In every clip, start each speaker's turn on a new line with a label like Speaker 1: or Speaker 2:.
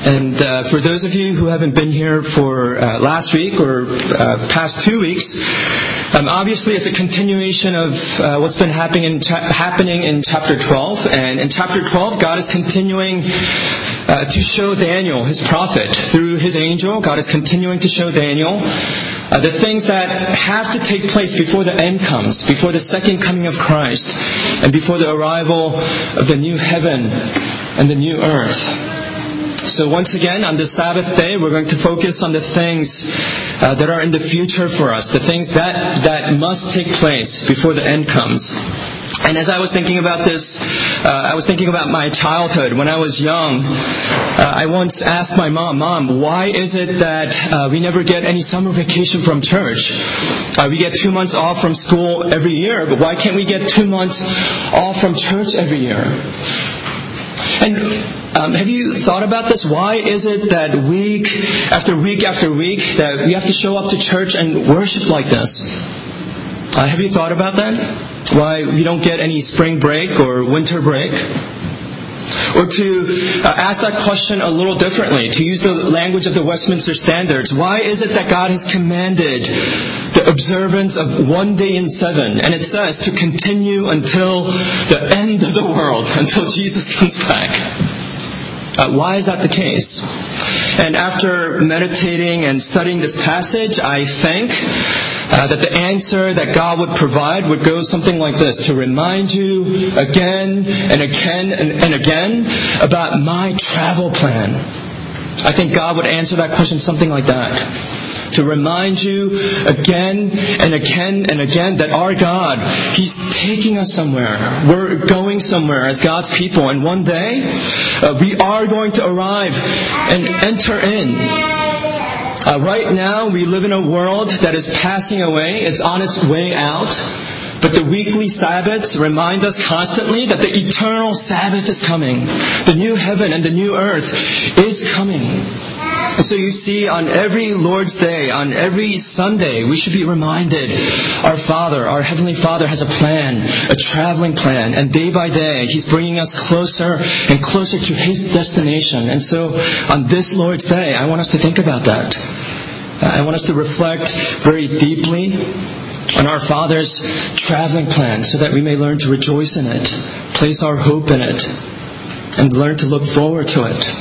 Speaker 1: And for those of you who haven't been here for last week or past 2 weeks, obviously it's a continuation of what's been happening in chapter 12. And in chapter 12, God is continuing to show Daniel, his prophet, through his angel. God is continuing to show Daniel the things that have to take place before the end comes, before the second coming of Christ, and before the arrival of the new heaven and the new earth. So once again, on this Sabbath day, we're going to focus on the things that are in the future for us, the things that must take place before the end comes. And as I was thinking about this, I was thinking about my childhood. When I was young, I once asked my mom, why is it that we never get any summer vacation from church? We get 2 months off from school every year, but why can't we get 2 months off from church every year? And have you thought about this? Why is it that week after week after week that we have to show up to church and worship like this? Have you thought about that? Why we don't get any spring break or winter break? Or to ask that question a little differently, to use the language of the Westminster Standards, why is it that God has commanded the observance of 1 day in 7, and it says to continue until the end of the world, until Jesus comes back? Why is that the case? And after meditating and studying this passage, I think that the answer that God would provide would go something like this: to remind you again and again and again about my travel plan. I think God would answer that question something like that. To remind you again and again and again that our God, He's taking us somewhere. We're going somewhere as God's people. And one day, we are going to arrive and enter in. Right now, we live in a world that is passing away. It's on its way out. But the weekly Sabbaths remind us constantly that the eternal Sabbath is coming. The new heaven and the new earth is coming. And so you see, on every Lord's Day, on every Sunday, we should be reminded our Father, our Heavenly Father, has a plan, a traveling plan. And day by day, He's bringing us closer and closer to His destination. And so on this Lord's Day, I want us to think about that. I want us to reflect very deeply on our Father's traveling plan so that we may learn to rejoice in it, place our hope in it, and learn to look forward to it.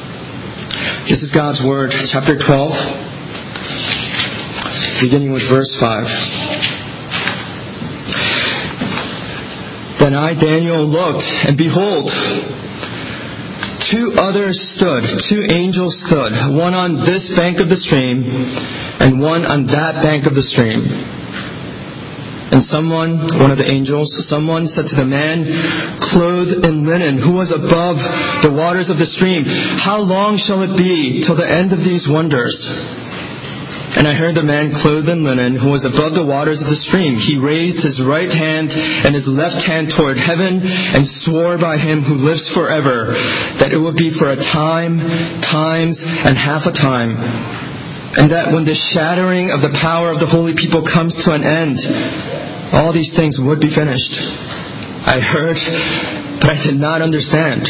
Speaker 1: This is God's Word, chapter 12, beginning with verse 5. Then I, Daniel, looked, and behold, 2 others stood, 2 angels stood, one on this bank of the stream, and one on that bank of the stream. And one of the angels, someone said to the man clothed in linen, who was above the waters of the stream, how long shall it be till the end of these wonders? And I heard the man clothed in linen, who was above the waters of the stream. He raised his right hand and his left hand toward heaven and swore by Him who lives forever that it would be for a time, times, and half a time. And that when the shattering of the power of the holy people comes to an end, all these things would be finished. I heard, but I did not understand.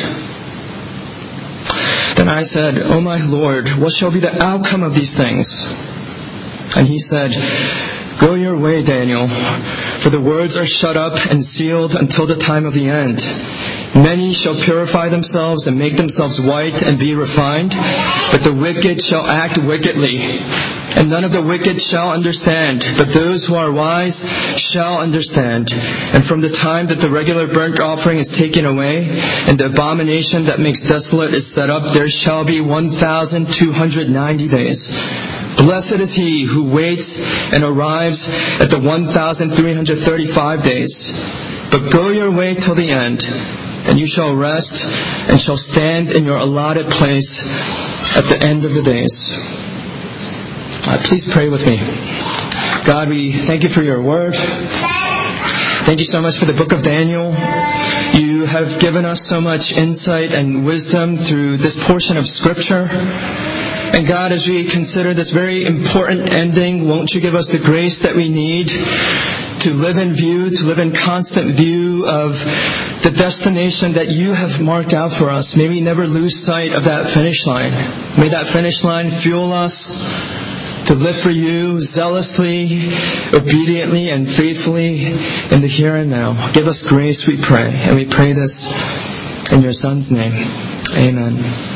Speaker 1: Then I said, O my Lord, what shall be the outcome of these things? And He said, Go your way, Daniel, for the words are shut up and sealed until the time of the end. Many shall purify themselves and make themselves white and be refined, but the wicked shall act wickedly. And none of the wicked shall understand, but those who are wise shall understand. And from the time that the regular burnt offering is taken away, and the abomination that makes desolate is set up, there shall be 1,290 days. Blessed is he who waits and arrives at the 1,335 days. But go your way till the end, and you shall rest and shall stand in your allotted place at the end of the days. Please pray with me. God, we thank You for Your Word. Thank You so much for the book of Daniel. You have given us so much insight and wisdom through this portion of Scripture. And God, as we consider this very important ending, won't You give us the grace that we need to live in view, to live in constant view of the destination that you have marked out for us. May we never lose sight of that finish line. May that finish line fuel us to live for you zealously, obediently, and faithfully in the here and now. Give us grace, we pray. And we pray this in your Son's name. Amen.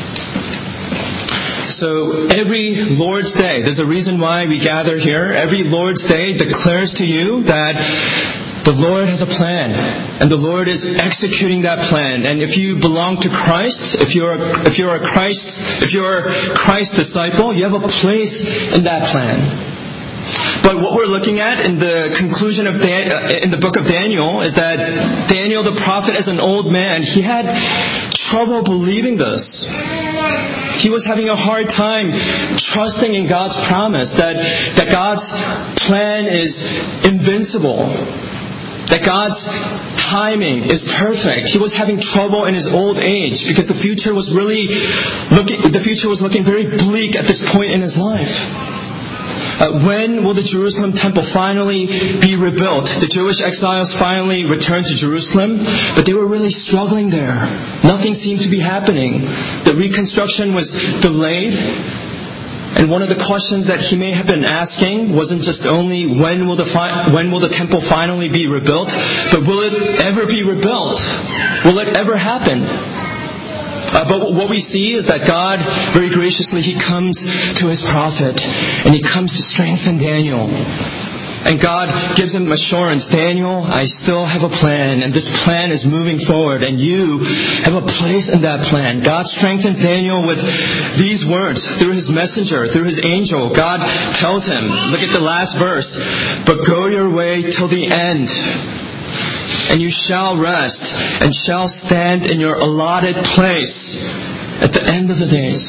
Speaker 1: So every Lord's Day, there's a reason why we gather here. Every Lord's Day declares to you that the Lord has a plan, and the Lord is executing that plan. And if you belong to Christ, if you're a Christ disciple, you have a place in that plan. But what we're looking at in the conclusion of in the book of Daniel is that Daniel the prophet, as an old man, he had trouble believing this. He was having a hard time trusting in God's promise that God's plan is invincible, that God's timing is perfect. He was having trouble in his old age because the future was looking very bleak at this point in his life. When will the Jerusalem temple finally be rebuilt? The Jewish exiles finally returned to Jerusalem, but they were really struggling there. Nothing seemed to be happening. The reconstruction was delayed. And one of the questions that he may have been asking wasn't just only when will the temple finally be rebuilt, but will it ever be rebuilt? Will it ever happen? But what we see is that God, very graciously, He comes to His prophet, and He comes to strengthen Daniel. And God gives him assurance, Daniel, I still have a plan, and this plan is moving forward, and you have a place in that plan. God strengthens Daniel with these words through His messenger, through His angel. God tells him, look at the last verse, but go your way till the end, and you shall rest and shall stand in your allotted place at the end of the days.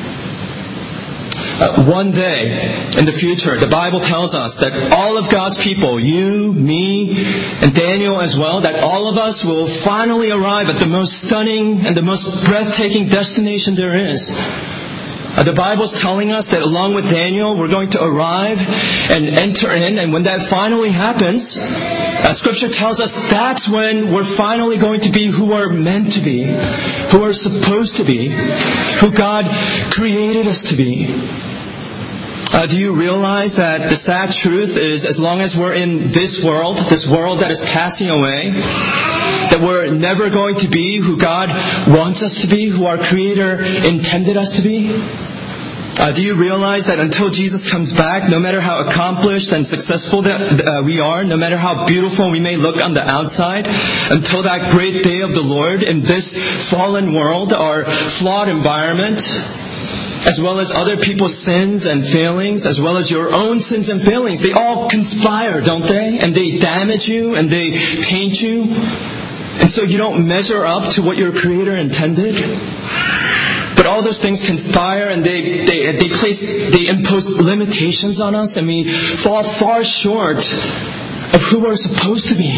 Speaker 1: One day in the future, the Bible tells us that all of God's people, you, me, and Daniel as well, that all of us will finally arrive at the most stunning and the most breathtaking destination there is. The Bible's telling us that along with Daniel, we're going to arrive and enter in. And when that finally happens, Scripture tells us that's when we're finally going to be who we're meant to be, who we're supposed to be, who God created us to be. Do you realize that the sad truth is, as long as we're in this world that is passing away, that we're never going to be who God wants us to be, who our Creator intended us to be? Do you realize that until Jesus comes back, no matter how accomplished and successful that we are, no matter how beautiful we may look on the outside, until that great day of the Lord in this fallen world, our flawed environment, as well as other people's sins and failings, as well as your own sins and failings, they all conspire, don't they? And they damage you and they taint you. And so you don't measure up to what your Creator intended. But all those things conspire and they impose limitations on us, and we fall far short of who we're supposed to be.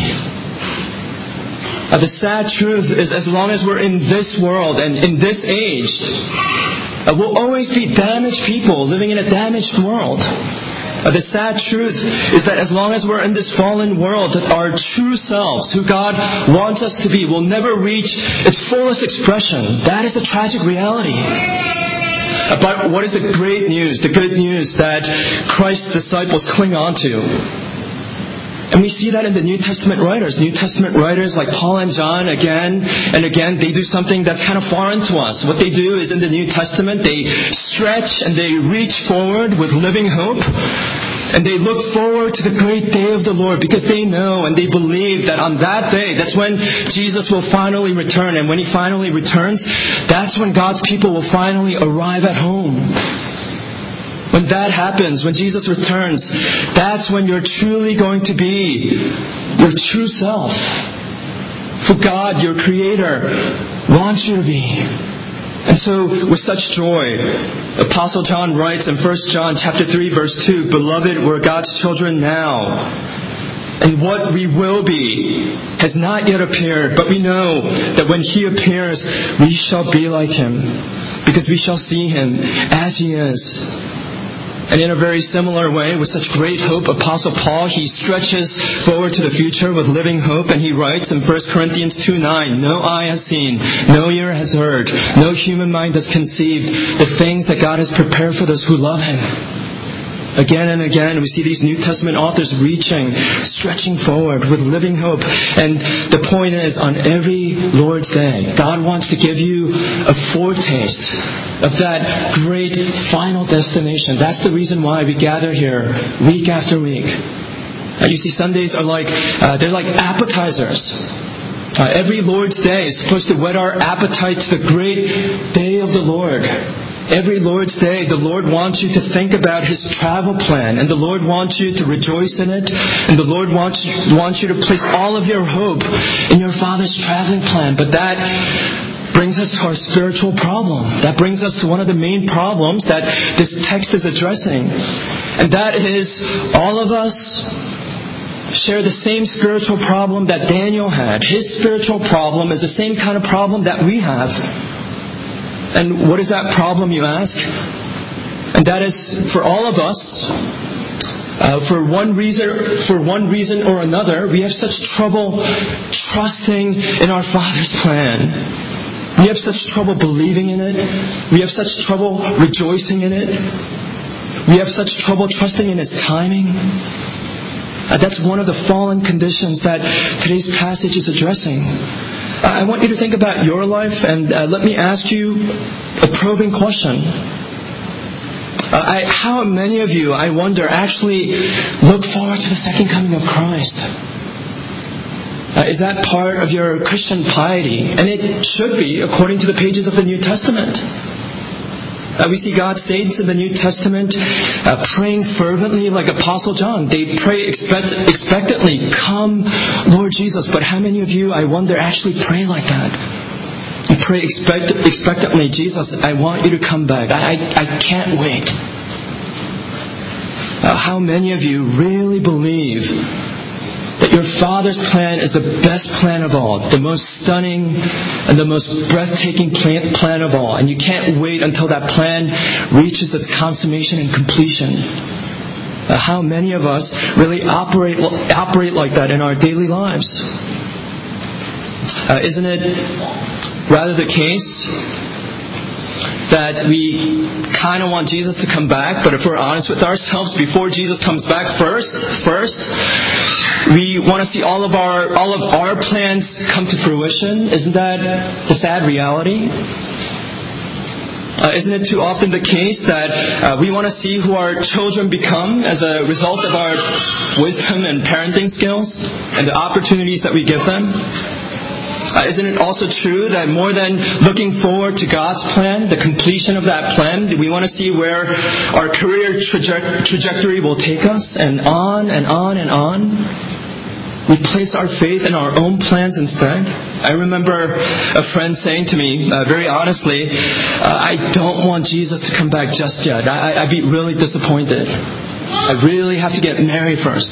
Speaker 1: The sad truth is, as long as we're in this world and in this age, we'll always be damaged people living in a damaged world. The sad truth is that as long as we're in this fallen world, that our true selves, who God wants us to be, will never reach its fullest expression. That is the tragic reality. But what is the great news, the good news that Christ's disciples cling on to? And we see that in the New Testament writers. New Testament writers like Paul and John, again and again, they do something that's kind of foreign to us. What they do is, in the New Testament, they stretch and they reach forward with living hope. And they look forward to the great day of the Lord, because they know and they believe that on that day, that's when Jesus will finally return. And when He finally returns, that's when God's people will finally arrive at home. When that happens, when Jesus returns, that's when you're truly going to be your true self, who God, your Creator, wants you to be. And so, with such joy, Apostle John writes in 1 John chapter 3, verse 2, Beloved, we're God's children now, and what we will be has not yet appeared, but we know that when He appears, we shall be like Him, because we shall see Him as He is. And in a very similar way, with such great hope, Apostle Paul, he stretches forward to the future with living hope, and he writes in 1 Corinthians 2:9, "No eye has seen, no ear has heard, no human mind has conceived the things that God has prepared for those who love Him." Again and again, we see these New Testament authors reaching, stretching forward with living hope. And the point is, on every Lord's Day, God wants to give you a foretaste of that great final destination. That's the reason why we gather here week after week. You see, Sundays are they're like appetizers. Every Lord's Day is supposed to whet our appetite to the great day of the Lord. Every Lord's Day, the Lord wants you to think about His travel plan, and the Lord wants you to rejoice in it, and the Lord wants you to place all of your hope in your Father's traveling plan. But that brings us to our spiritual problem. That brings us to one of the main problems that this text is addressing. And that is, all of us share the same spiritual problem that Daniel had. His spiritual problem is the same kind of problem that we have. And what is that problem, you ask? And that is, for all of us, for one reason or another, we have such trouble trusting in our Father's plan. We have such trouble believing in it. We have such trouble rejoicing in it. We have such trouble trusting in His timing. That's one of the fallen conditions that today's passage is addressing. I want you to think about your life, and let me ask you a probing question. How many of you, I wonder, actually look forward to the second coming of Christ? Is that part of your Christian piety? And it should be, according to the pages of the New Testament. We see God's saints in the New Testament praying fervently like Apostle John. They pray expectantly, "Come, Lord Jesus." But how many of you, I wonder, actually pray like that? You pray expectantly, "Jesus, I want you to come back. I can't wait." How many of you really believe that your Father's plan is the best plan of all, the most stunning and the most breathtaking plan of all, and you can't wait until that plan reaches its consummation and completion? How many of us really operate like that in our daily lives? Isn't it rather the case that we kind of want Jesus to come back, but if we're honest with ourselves, before Jesus comes back first, we want to see all of our plans come to fruition? Isn't that the sad reality? Isn't it too often the case that we want to see who our children become as a result of our wisdom and parenting skills and the opportunities that we give them? Isn't it also true that more than looking forward to God's plan, the completion of that plan, we want to see where our career trajectory will take us, and on and on and on? We place our faith in our own plans instead. I remember a friend saying to me, very honestly, "I don't want Jesus to come back just yet. I'd be really disappointed. I really have to get married first."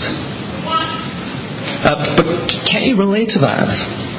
Speaker 1: But can't you relate to that?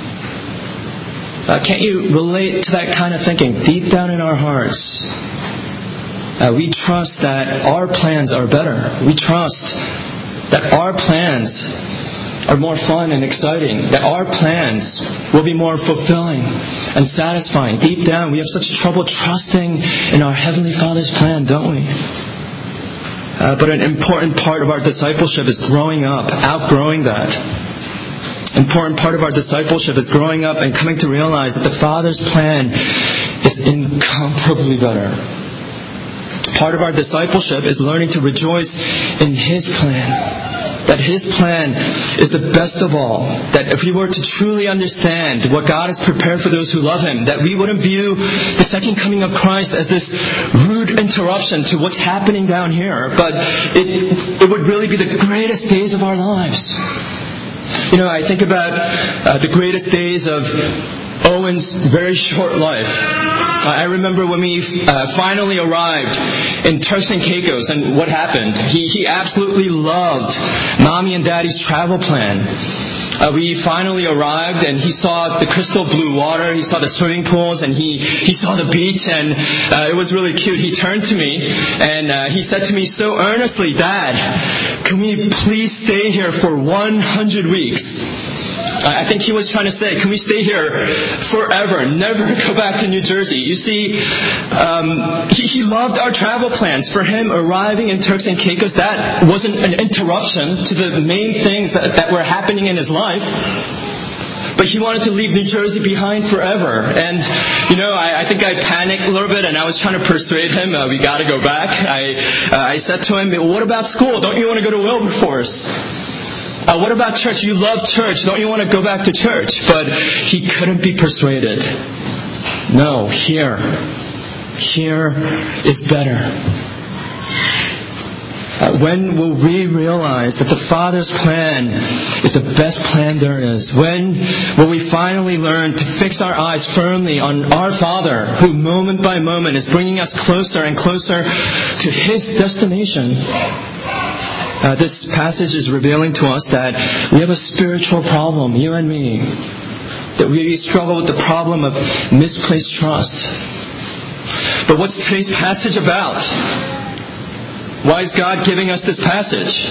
Speaker 1: Can't you relate to that kind of thinking deep down in our hearts? We trust that our plans are better. We trust that our plans are more fun and exciting, that our plans will be more fulfilling and satisfying. Deep down, we have such trouble trusting in our Heavenly Father's plan, don't we? But an important part of our discipleship is growing up, outgrowing that. Important part of our discipleship is growing up and coming to realize that the Father's plan is incomparably better. Part of our discipleship is learning to rejoice in His plan. That His plan is the best of all. That if we were to truly understand what God has prepared for those who love Him, that we wouldn't view the second coming of Christ as this rude interruption to what's happening down here, but it would really be the greatest days of our lives. You know, I think about the greatest days of Owen's very short life. I remember when we finally arrived in Turks and Caicos, and what happened? He absolutely loved Mommy and Daddy's travel plan. we finally arrived, and he saw the crystal blue water, he saw the swimming pools, and he saw the beach, and it was really cute. He turned to me, and he said to me so earnestly, "Dad, can we please stay here for 100 weeks?" I think he was trying to say, can we stay here forever, never go back to New Jersey? You see, he loved our travel plans. For him, arriving in Turks and Caicos, that wasn't an interruption to the main things that were happening in his life. But he wanted to leave New Jersey behind forever. And, I think I panicked a little bit, and I was trying to persuade him, we got to go back. I said to him, "What about school? Don't you want to go to Wilberforce? What about church? You love church. Don't you want to go back to church?" But he couldn't be persuaded. No, here is better. When will we realize that the Father's plan is the best plan there is? When will we finally learn to fix our eyes firmly on our Father, who moment by moment is bringing us closer and closer to His destination? This passage is revealing to us that we have a spiritual problem, you and me. That we struggle with the problem of misplaced trust. But what's today's passage about? Why is God giving us this passage?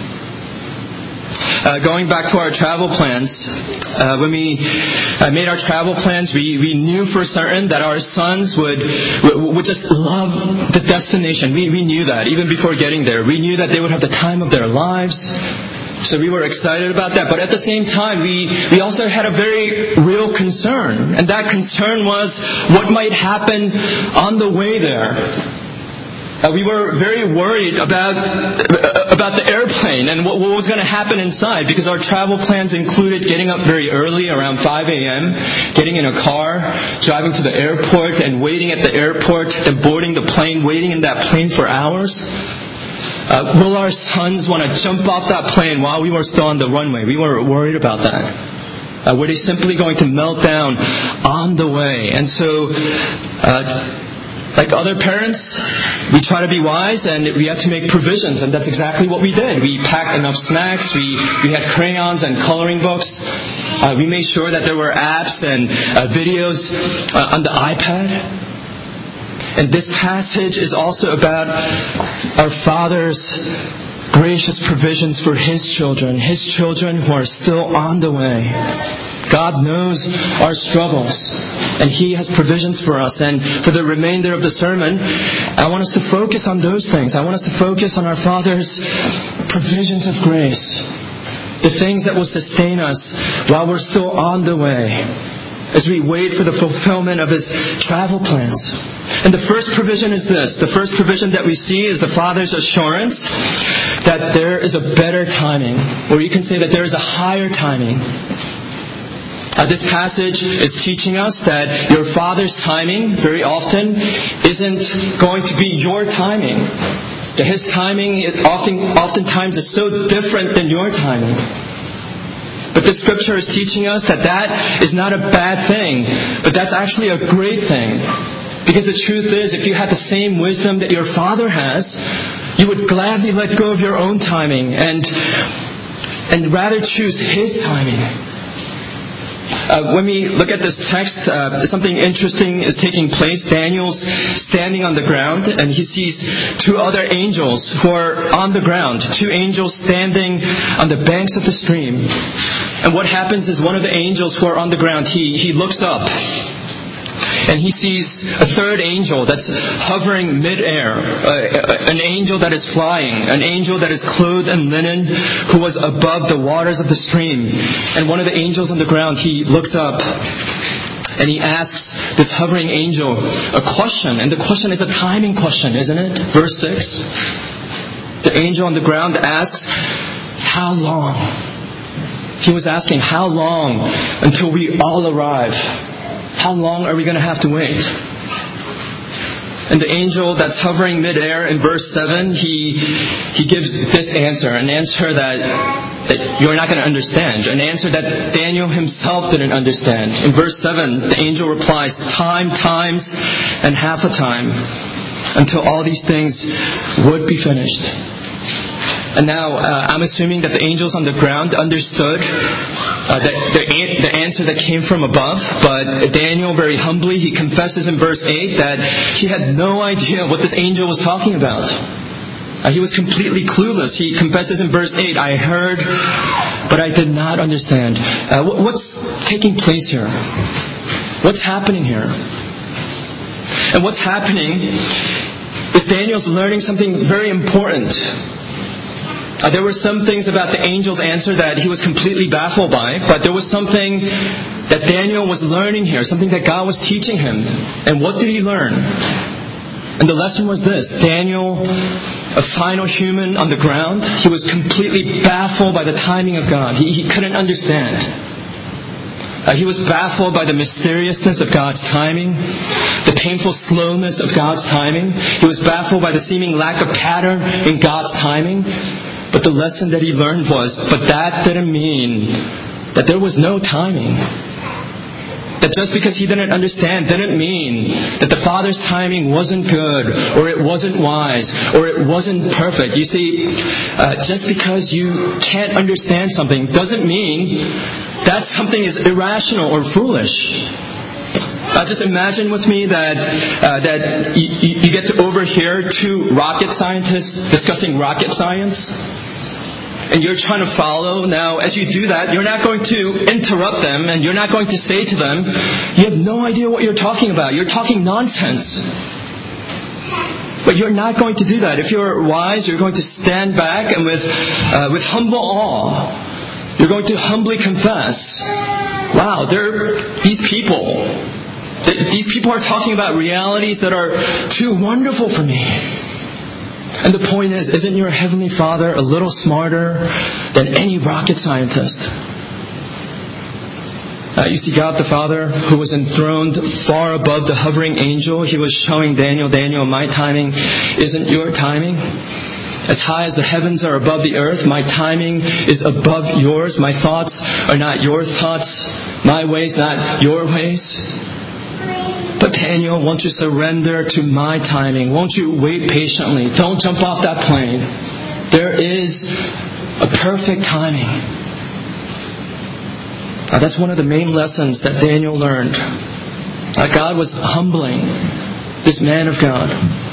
Speaker 1: Going back to our travel plans, when we made our travel plans, we knew for certain that our sons would just love the destination. We knew that even before getting there. We knew that they would have the time of their lives. So we were excited about that. But at the same time, we also had a very real concern. And that concern was what might happen on the way there. We were very worried about the airplane and what was going to happen inside, because our travel plans included getting up very early, around 5 a.m., getting in a car, driving to the airport and waiting at the airport, and boarding the plane, waiting in that plane for hours. Will our sons want to jump off that plane while we were still on the runway? We were worried about that. Were they simply going to melt down on the way? And so, like other parents, we try to be wise, and we had to make provisions, and that's exactly what we did. We packed enough snacks, we had crayons and coloring books. We made sure that there were apps and videos on the iPad. And this passage is also about our Father's gracious provisions for His children who are still on the way. God knows our struggles, and He has provisions for us. And for the remainder of the sermon, I want us to focus on those things. I want us to focus on our Father's provisions of grace, the things that will sustain us while we're still on the way, as we wait for the fulfillment of His travel plans. And the first provision is this. The first provision that we see is the Father's assurance that there is a better timing, or you can say that there is a higher timing. This passage is teaching us that your Father's timing very often isn't going to be your timing. That His timing oftentimes is so different than your timing. But the Scripture is teaching us that is not a bad thing, but that's actually a great thing. Because the truth is, if you had the same wisdom that your Father has, you would gladly let go of your own timing and rather choose His timing. When we look at this text, something interesting is taking place. Daniel's standing on the ground, and he sees two other angels who are on the ground. Two angels standing on the banks of the stream. And what happens is one of the angels who are on the ground, he looks up. And he sees a third angel that's hovering midair, an angel that is flying, an angel that is clothed in linen, who was above the waters of the stream. And one of the angels on the ground, he looks up and he asks this hovering angel a question. And the question is a timing question, isn't it? Verse 6. The angel on the ground asks, how long? He was asking, how long until we all arrive? How long are we going to have to wait? And the angel that's hovering midair in verse 7, he gives this answer, an answer that you're not going to understand, an answer that Daniel himself didn't understand. In verse 7, the angel replies, times, and half a time, until all these things would be finished. And now, I'm assuming that the angels on the ground understood the answer that came from above. But Daniel, very humbly, he confesses in verse 8 that he had no idea what this angel was talking about. He was completely clueless. He confesses in verse 8, I heard, but I did not understand. What's taking place here? What's happening here? And what's happening is Daniel's learning something very important. There were some things about the angel's answer that he was completely baffled by, but there was something that Daniel was learning here, something that God was teaching him. And what did he learn? And the lesson was this: Daniel, a final human on the ground, he was completely baffled by the timing of God. He couldn't understand. He was baffled by the mysteriousness of God's timing, the painful slowness of God's timing. He was baffled by the seeming lack of pattern in God's timing. But the lesson that he learned was, but that didn't mean that there was no timing. That just because he didn't understand didn't mean that the Father's timing wasn't good, or it wasn't wise, or it wasn't perfect. You see, just because you can't understand something doesn't mean that something is irrational or foolish. Just imagine with me that you get to overhear two rocket scientists discussing rocket science. And you're trying to follow. Now, as you do that, you're not going to interrupt them, and you're not going to say to them, you have no idea what you're talking about. You're talking nonsense. But you're not going to do that. If you're wise, you're going to stand back and with humble awe, you're going to humbly confess, wow, these people are talking about realities that are too wonderful for me. And the point is, isn't your Heavenly Father a little smarter than any rocket scientist? You see, God the Father, who was enthroned far above the hovering angel, he was showing Daniel, my timing isn't your timing. As high as the heavens are above the earth, my timing is above yours. My thoughts are not your thoughts. My ways not your ways. But Daniel, won't you surrender to my timing? Won't you wait patiently? Don't jump off that plane. There is a perfect timing. That's one of the main lessons that Daniel learned. God was humbling this man of God.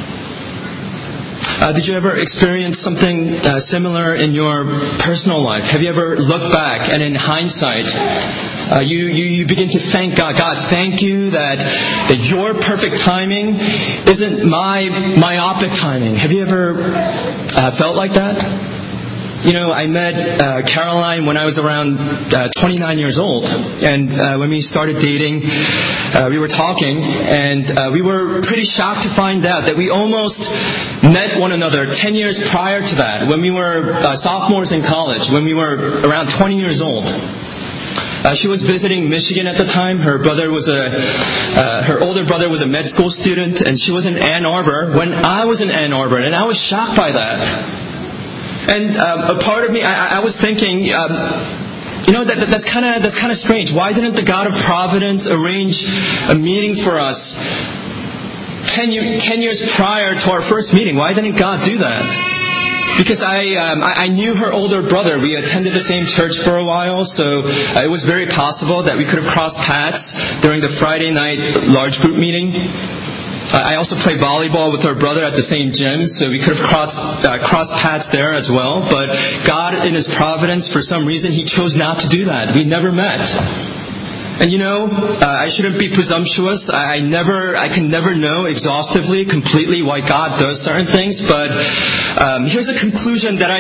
Speaker 1: Did you ever experience something similar in your personal life? Have you ever looked back and in hindsight, you begin to thank God. God, thank you that your perfect timing isn't my myopic timing. Have you ever felt like that? You know, I met Caroline when I was around 29 years old. And when we started dating, we were talking, and we were pretty shocked to find out that we almost met one another 10 years prior to that, when we were sophomores in college, when we were around 20 years old. She was visiting Michigan at the time. Her older brother was a med school student, and she was in Ann Arbor when I was in Ann Arbor, and I was shocked by that. And a part of me, I was thinking, that's kind of strange. Why didn't the God of Providence arrange a meeting for us 10 years prior to our first meeting? Why didn't God do that? Because I knew her older brother. We attended the same church for a while, so it was very possible that we could have crossed paths during the Friday night large group meeting. I also played volleyball with her brother at the same gym, so we could have crossed paths there as well. But God, in His providence, for some reason, He chose not to do that. We never met. And I shouldn't be presumptuous. I can never know exhaustively, completely why God does certain things. But here's a conclusion that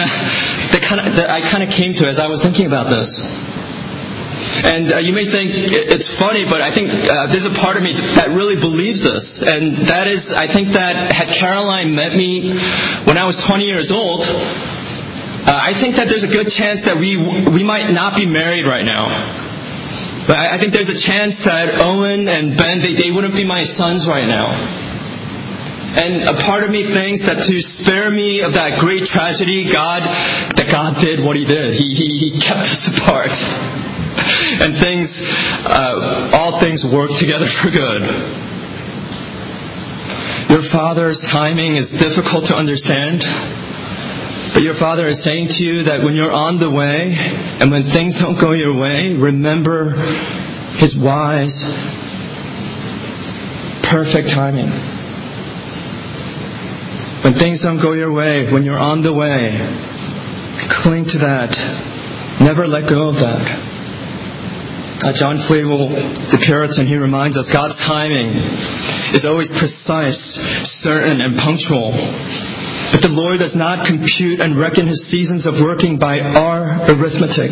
Speaker 1: I kind of came to as I was thinking about this. And you may think it's funny, but I think there's a part of me that really believes this. And that is, I think that had Caroline met me when I was 20 years old, I think that there's a good chance that we might not be married right now. But I think there's a chance that Owen and Ben, they wouldn't be my sons right now. And a part of me thinks that to spare me of that great tragedy, God did what He did. He kept us apart. And all things work together for good. Your Father's timing is difficult to understand, But your Father is saying to you that when you're on the way, and when things don't go your way, remember His wise, perfect timing. When things don't go your way, when you're on the way, cling to that. Never let go of that. John Flavel, the Puritan, he reminds us God's timing is always precise, certain, and punctual. But the Lord does not compute and reckon His seasons of working by our arithmetic.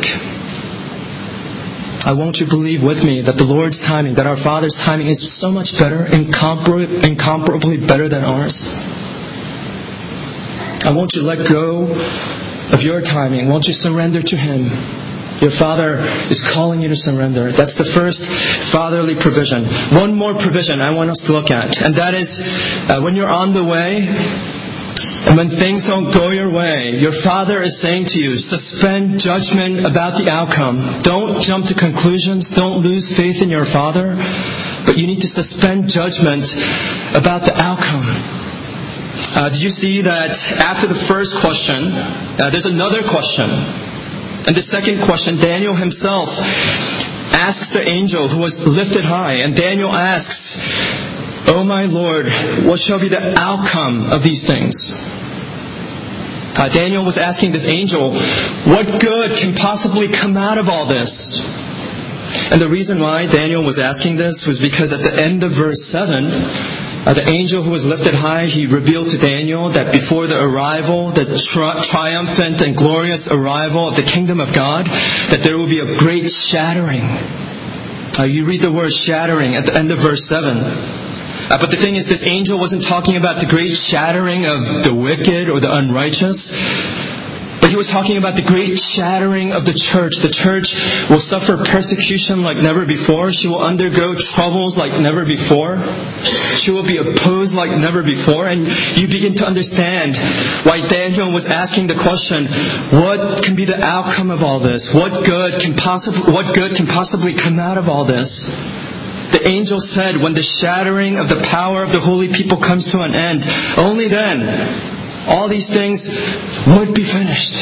Speaker 1: Won't you believe with me that the Lord's timing, that our Father's timing is so much better, incomparably better than ours? Won't you let go of your timing? Won't you surrender to Him? Your Father is calling you to surrender. That's the first fatherly provision. One more provision I want us to look at, and that is when you're on the way, and when things don't go your way, your Father is saying to you, suspend judgment about the outcome. Don't jump to conclusions. Don't lose faith in your Father. But you need to suspend judgment about the outcome. Did you see that after the first question, there's another question? And the second question, Daniel himself asks the angel who was lifted high. And Daniel asks, "O my Lord, what shall be the outcome of these things?" Daniel was asking this angel, what good can possibly come out of all this? And the reason why Daniel was asking this was because at the end of verse 7, the angel who was lifted high, he revealed to Daniel that before the arrival, the triumphant and glorious arrival of the kingdom of God, that there will be a great shattering. You read the word shattering at the end of verse 7. But the thing is, this angel wasn't talking about the great shattering of the wicked or the unrighteous. But he was talking about the great shattering of the church. The church will suffer persecution like never before. She will undergo troubles like never before. She will be opposed like never before. And you begin to understand why Daniel was asking the question, what can be the outcome of all this? What good can possibly come out of all this? The angel said, when the shattering of the power of the holy people comes to an end, only then all these things would be finished.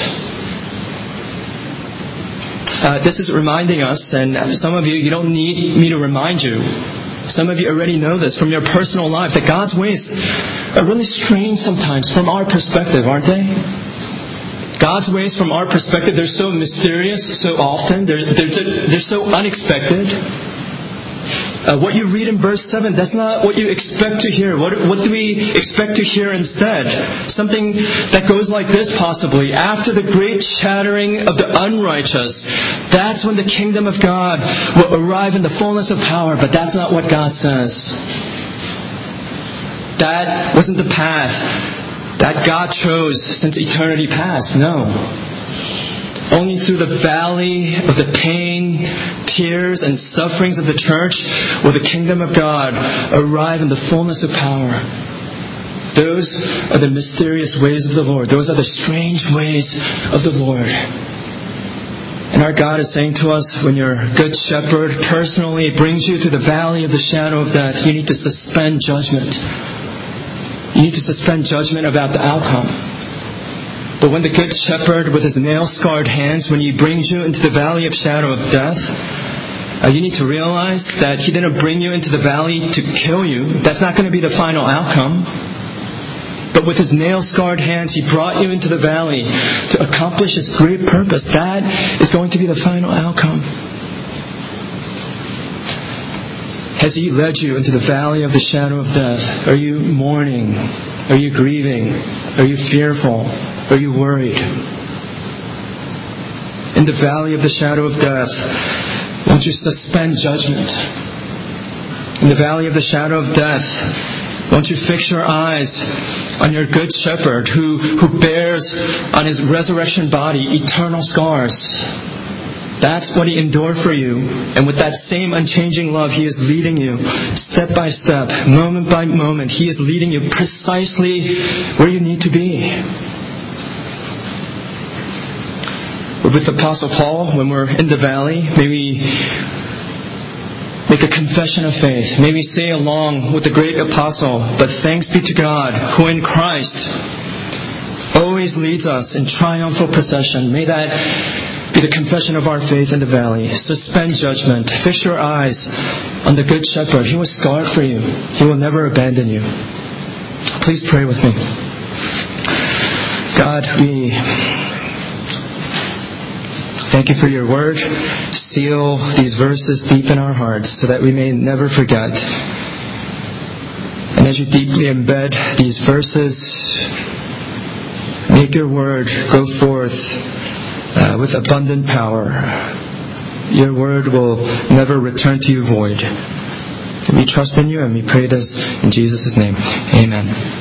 Speaker 1: This is reminding us, and some of you don't need me to remind you. Some of you already know this from your personal life, that God's ways are really strange sometimes from our perspective, aren't they? God's ways from our perspective, they're so mysterious so often. They're so unexpected. What you read in verse 7, that's not what you expect to hear. What do we expect to hear instead? Something that goes like this possibly. After the great shattering of the unrighteous, that's when the kingdom of God will arrive in the fullness of power. But that's not what God says. That wasn't the path that God chose since eternity past. No. Only through the valley of the pain, tears, and sufferings of the church will the kingdom of God arrive in the fullness of power. Those are the mysterious ways of the Lord. Those are the strange ways of the Lord. And our God is saying to us, when your good shepherd personally brings you to the valley of the shadow of death, you need to suspend judgment. You need to suspend judgment about the outcome. But when the good shepherd with his nail-scarred hands, when he brings you into the valley of shadow of death, you need to realize that he didn't bring you into the valley to kill you. That's not going to be the final outcome. But with his nail-scarred hands, he brought you into the valley to accomplish his great purpose. That is going to be the final outcome. Has he led you into the valley of the shadow of death? Are you mourning? Are you grieving? Are you fearful? Are you worried? In the valley of the shadow of death, won't you suspend judgment? In the valley of the shadow of death, won't you fix your eyes on your good shepherd who bears on his resurrection body eternal scars? That's what he endured for you. And with that same unchanging love, he is leading you step by step, moment by moment. He is leading you precisely where you need to be. With the Apostle Paul, when we're in the valley, may we make a confession of faith. May we say along with the great apostle, but thanks be to God, who in Christ always always leads us in triumphal procession. May that be the confession of our faith in the valley. Suspend judgment. Fix your eyes on the Good Shepherd. He was scarred for you. He will never abandon you. Please pray with me. God, we thank you for your word. Seal these verses deep in our hearts so that we may never forget. And as you deeply embed these verses, make your word go forth with abundant power. Your word will never return to you void. We trust in you and we pray this in Jesus' name. Amen.